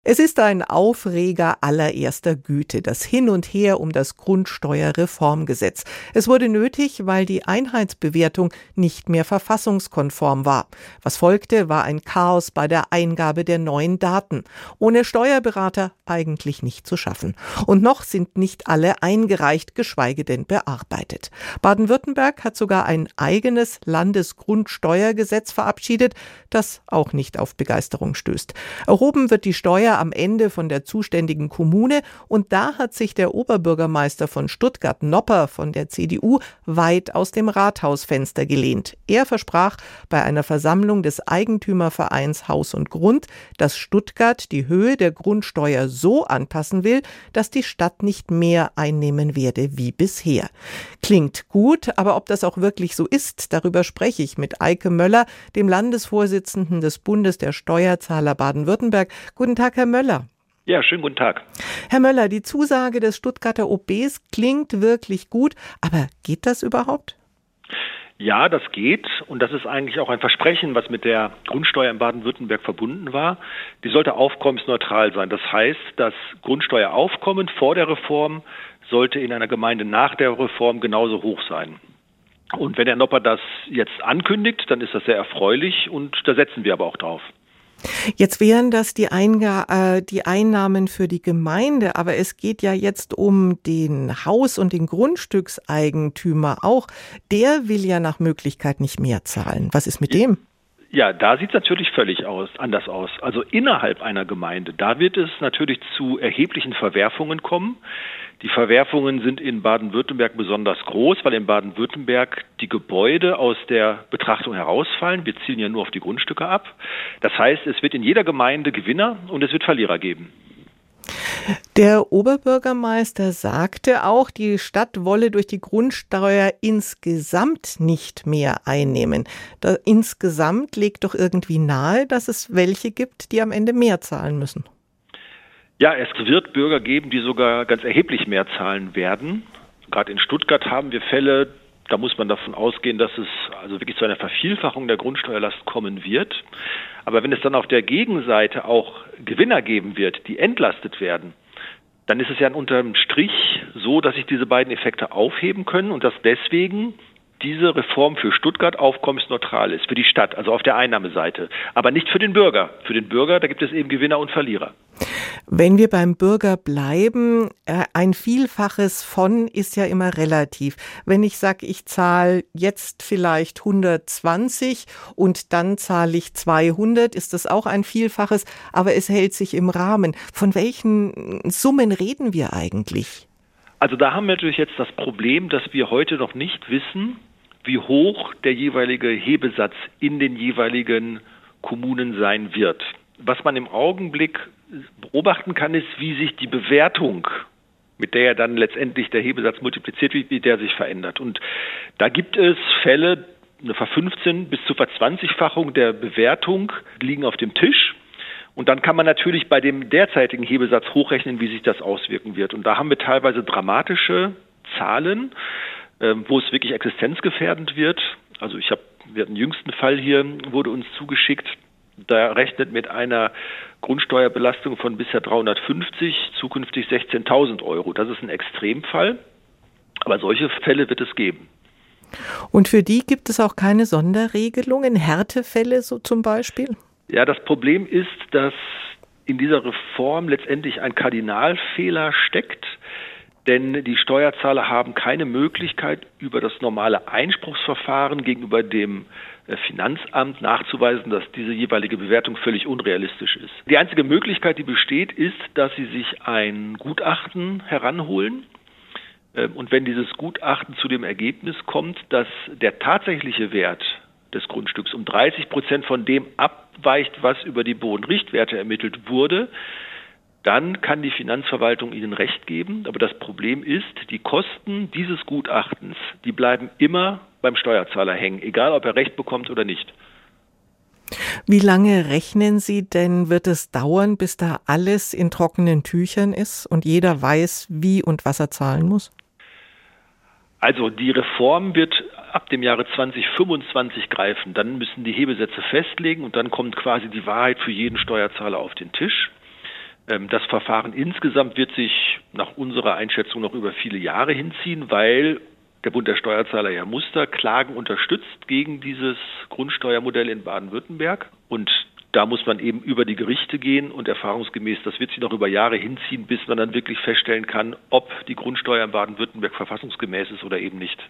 Es ist ein Aufreger allererster Güte, das Hin und Her um das Grundsteuerreformgesetz. Es wurde nötig, weil die Einheitsbewertung nicht mehr verfassungskonform war. Was folgte, war ein Chaos bei der Eingabe der neuen Daten. Ohne Steuerberater eigentlich nicht zu schaffen. Und noch sind nicht alle eingereicht, geschweige denn bearbeitet. Baden-Württemberg hat sogar ein eigenes Landesgrundsteuergesetz verabschiedet, das auch nicht auf Begeisterung stößt. Erhoben wird die Steuer am Ende von der zuständigen Kommune und da hat sich der Oberbürgermeister von Stuttgart, Nopper von der CDU, weit aus dem Rathausfenster gelehnt. Er versprach bei einer Versammlung des Eigentümervereins Haus und Grund, dass Stuttgart die Höhe der Grundsteuer so anpassen will, dass die Stadt nicht mehr einnehmen werde wie bisher. Klingt gut, aber ob das auch wirklich so ist, darüber spreche ich mit Eike Möller, dem Landesvorsitzenden des Bundes der Steuerzahler Baden-Württemberg. Guten Tag, Herr Möller. Ja, schönen guten Tag. Herr Möller, die Zusage des Stuttgarter OBs klingt wirklich gut, aber geht das überhaupt? Ja, das geht und das ist eigentlich auch ein Versprechen, was mit der Grundsteuer in Baden-Württemberg verbunden war. Die sollte aufkommensneutral sein. Das heißt, das Grundsteueraufkommen vor der Reform sollte in einer Gemeinde nach der Reform genauso hoch sein. Und wenn Herr Nopper das jetzt ankündigt, dann ist das sehr erfreulich und da setzen wir aber auch drauf. Jetzt wären das die Einnahmen für die Gemeinde, aber es geht ja jetzt um den Haus- und den Grundstückseigentümer auch. Der will ja nach Möglichkeit nicht mehr zahlen. Was ist mit dem? Ja, da sieht es natürlich völlig anders aus. Also innerhalb einer Gemeinde, da wird es natürlich zu erheblichen Verwerfungen kommen. Die Verwerfungen sind in Baden-Württemberg besonders groß, weil in Baden-Württemberg die Gebäude aus der Betrachtung herausfallen. Wir zielen ja nur auf die Grundstücke ab. Das heißt, es wird in jeder Gemeinde Gewinner und es wird Verlierer geben. Der Oberbürgermeister sagte auch, die Stadt wolle durch die Grundsteuer insgesamt nicht mehr einnehmen. Insgesamt legt doch irgendwie nahe, dass es welche gibt, die am Ende mehr zahlen müssen. Ja, es wird Bürger geben, die sogar ganz erheblich mehr zahlen werden. Gerade in Stuttgart haben wir Fälle, da muss man davon ausgehen, dass es also wirklich zu einer Vervielfachung der Grundsteuerlast kommen wird. Aber wenn es dann auf der Gegenseite auch Gewinner geben wird, die entlastet werden, dann ist es ja unterm Strich so, dass sich diese beiden Effekte aufheben können und dass deswegen diese Reform für Stuttgart aufkommensneutral ist, für die Stadt, also auf der Einnahmeseite, aber nicht für den Bürger. Für den Bürger, da gibt es eben Gewinner und Verlierer. Wenn wir beim Bürger bleiben, ein Vielfaches von ist ja immer relativ. Wenn ich sage, ich zahle jetzt vielleicht 120 und dann zahle ich 200, ist das auch ein Vielfaches, aber es hält sich im Rahmen. Von welchen Summen reden wir eigentlich? Also da haben wir natürlich jetzt das Problem, dass wir heute noch nicht wissen, wie hoch der jeweilige Hebesatz in den jeweiligen Kommunen sein wird. Was man im Augenblick beobachten kann, ist, wie sich die Bewertung, mit der ja dann letztendlich der Hebesatz multipliziert wird, wie der sich verändert. Und da gibt es Fälle, eine Ver-15 bis zur Ver-20-fachung der Bewertung liegen auf dem Tisch. Und dann kann man natürlich bei dem derzeitigen Hebesatz hochrechnen, wie sich das auswirken wird. Und da haben wir teilweise dramatische Zahlen, wo es wirklich existenzgefährdend wird. Also wir hatten einen jüngsten Fall hier, wurde uns zugeschickt. Da rechnet mit einer Grundsteuerbelastung von bisher 350, zukünftig 16.000 Euro. Das ist ein Extremfall, aber solche Fälle wird es geben. Und für die gibt es auch keine Sonderregelungen, Härtefälle so zum Beispiel? Ja, das Problem ist, dass in dieser Reform letztendlich ein Kardinalfehler steckt, denn die Steuerzahler haben keine Möglichkeit, über das normale Einspruchsverfahren gegenüber dem Finanzamt nachzuweisen, dass diese jeweilige Bewertung völlig unrealistisch ist. Die einzige Möglichkeit, die besteht, ist, dass sie sich ein Gutachten heranholen. Und wenn dieses Gutachten zu dem Ergebnis kommt, dass der tatsächliche Wert des Grundstücks um 30% von dem abweicht, was über die Bodenrichtwerte ermittelt wurde, dann kann die Finanzverwaltung Ihnen Recht geben. Aber das Problem ist, die Kosten dieses Gutachtens, die bleiben immer beim Steuerzahler hängen, egal ob er Recht bekommt oder nicht. Wie lange rechnen Sie denn, wird es dauern, bis da alles in trockenen Tüchern ist und jeder weiß, wie und was er zahlen muss? Also die Reform wird ab dem Jahre 2025 greifen. Dann müssen die Hebesätze festlegen und dann kommt quasi die Wahrheit für jeden Steuerzahler auf den Tisch. Das Verfahren insgesamt wird sich nach unserer Einschätzung noch über viele Jahre hinziehen, weil der Bund der Steuerzahler, Herr Muster, Klagen unterstützt gegen dieses Grundsteuermodell in Baden-Württemberg. Und da muss man eben über die Gerichte gehen und erfahrungsgemäß, das wird sich noch über Jahre hinziehen, bis man dann wirklich feststellen kann, ob die Grundsteuer in Baden-Württemberg verfassungsgemäß ist oder eben nicht.